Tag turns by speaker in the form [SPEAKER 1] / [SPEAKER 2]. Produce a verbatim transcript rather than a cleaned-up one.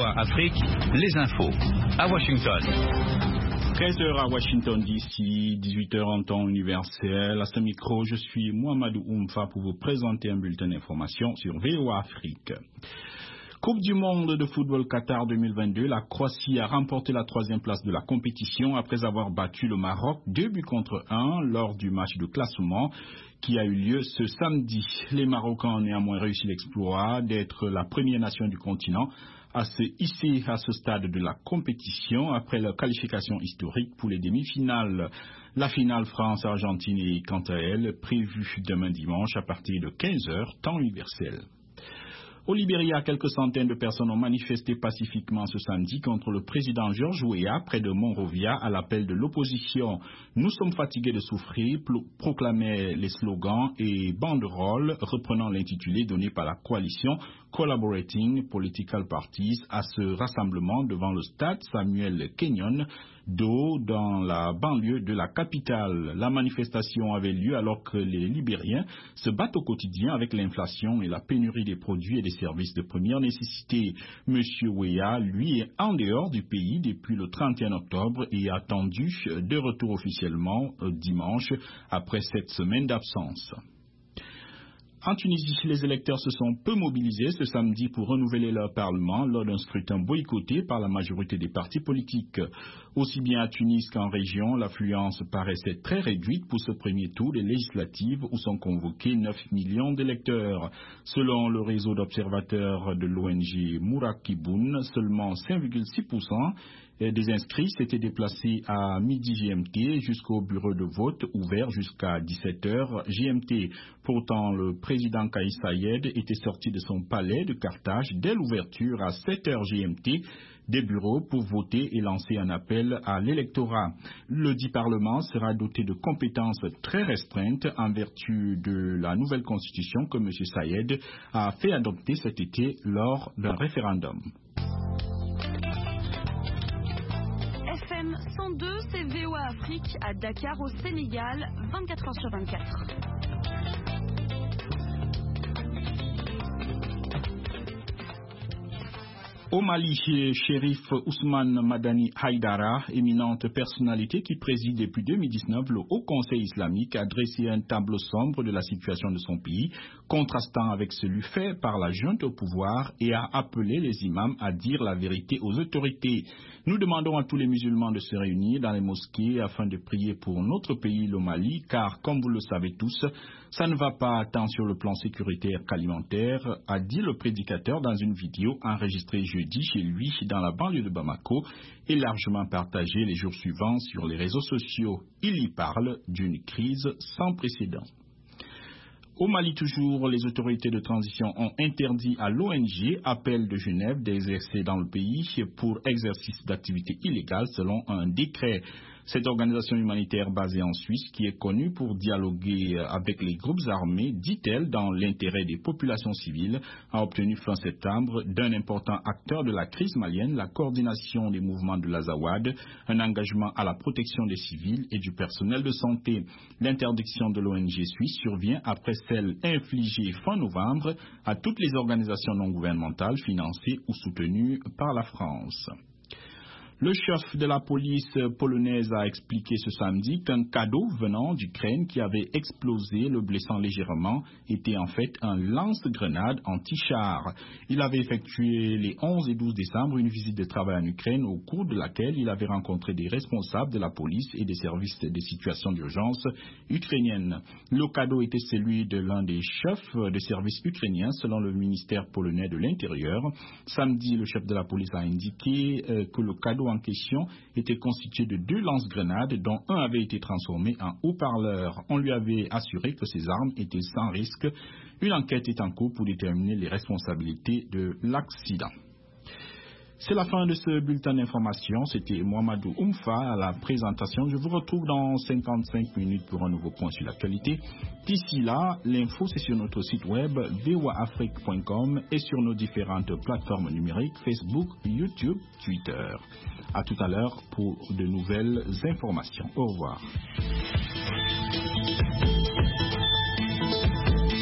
[SPEAKER 1] V O A Afrique, les infos à Washington.
[SPEAKER 2] treize heures à Washington D C, dix-huit heures en temps universel. À ce micro, je suis Mohamedou Oumfa pour vous présenter un bulletin d'information sur V O A Afrique. Coupe du monde de football Qatar deux mille vingt-deux, la Croatie a remporté la troisième place de la compétition après avoir battu le Maroc deux buts contre un lors du match de classement qui a eu lieu ce samedi. Les Marocains ont néanmoins réussi l'exploit d'être la première nation du continent à se hisser à ce stade de la compétition après leur qualification historique pour les demi-finales. La finale France-Argentine est quant à elle prévue demain dimanche à partir de quinze heures, temps universel. Au Libéria, quelques centaines de personnes ont manifesté pacifiquement ce samedi contre le président George Weah près de Monrovia à l'appel de l'opposition. Nous sommes fatigués de souffrir, proclamaient les slogans et banderoles reprenant l'intitulé donné par la coalition Collaborating Political Parties à ce rassemblement devant le stade Samuel Kenyon d'O dans la banlieue de la capitale. La manifestation avait lieu alors que les Libériens se battent au quotidien avec l'inflation et la pénurie des produits et des services de première nécessité. Monsieur Weah, lui, est en dehors du pays depuis le trente et un octobre et est attendu de retour officiellement dimanche après sept semaines d'absence. En Tunisie, les électeurs se sont peu mobilisés ce samedi pour renouveler leur parlement lors d'un scrutin boycotté par la majorité des partis politiques. Aussi bien à Tunis qu'en région, l'affluence paraissait très réduite pour ce premier tour des législatives où sont convoqués neuf millions d'électeurs. Selon le réseau d'observateurs de l'O N G Mourakiboun, seulement cinq virgule six pour cent des inscrits s'étaient déplacés à midi G M T jusqu'au bureau de vote ouvert jusqu'à dix-sept heures G M T. Pourtant, le président Kais Saied était sorti de son palais de Carthage dès l'ouverture à sept heures G M T des bureaux pour voter et lancer un appel à l'électorat. Le dit Parlement sera doté de compétences très restreintes en vertu de la nouvelle constitution que M. Saied a fait adopter cet été lors d'un référendum.
[SPEAKER 3] F M cent deux, c'est V O A Afrique à Dakar au Sénégal, vingt-quatre heures sur vingt-quatre.
[SPEAKER 2] Au Mali, Chérif Ousmane Madani Haïdara, éminente personnalité qui préside depuis deux mille dix-neuf le Haut Conseil islamique, a dressé un tableau sombre de la situation de son pays, contrastant avec celui fait par la junte au pouvoir et a appelé les imams à dire la vérité aux autorités. Nous demandons à tous les musulmans de se réunir dans les mosquées afin de prier pour notre pays, le Mali, car, comme vous le savez tous, ça ne va pas tant sur le plan sécuritaire qu'alimentaire, a dit le prédicateur dans une vidéo enregistrée jeudi chez lui dans la banlieue de Bamako et largement partagée les jours suivants sur les réseaux sociaux. Il y parle d'une crise sans précédent. Au Mali toujours, les autorités de transition ont interdit à l'O N G Appel de Genève d'exercer dans le pays pour exercice d'activité illégale selon un décret. Cette organisation humanitaire basée en Suisse, qui est connue pour dialoguer avec les groupes armés, dit-elle, dans l'intérêt des populations civiles, a obtenu fin septembre d'un important acteur de la crise malienne la coordination des mouvements de l'Azawad, un engagement à la protection des civils et du personnel de santé. L'interdiction de l'O N G suisse survient après celle infligée fin novembre à toutes les organisations non gouvernementales financées ou soutenues par la France. Le chef de la police polonaise a expliqué ce samedi qu'un cadeau venant d'Ukraine qui avait explosé, le blessant légèrement, était en fait un lance-grenade anti-char. Il avait effectué les onze et douze décembre une visite de travail en Ukraine au cours de laquelle il avait rencontré des responsables de la police et des services des situations d'urgence ukrainiennes. Le cadeau était celui de l'un des chefs de services ukrainiens selon le ministère polonais de l'Intérieur. Samedi, le chef de la police a indiqué euh, que le cadeau en question était constitué de deux lance-grenades dont un avait été transformé en haut-parleur. On lui avait assuré que ces armes étaient sans risque. Une enquête est en cours pour déterminer les responsabilités de l'accident. C'est la fin de ce bulletin d'information. C'était Mohamedou Oumfa à la présentation. Je vous retrouve dans cinquante-cinq minutes pour un nouveau point sur l'actualité. D'ici là, l'info c'est sur notre site web v o a afrique point com et sur nos différentes plateformes numériques Facebook, YouTube, Twitter. À tout à l'heure pour de nouvelles informations. Au revoir.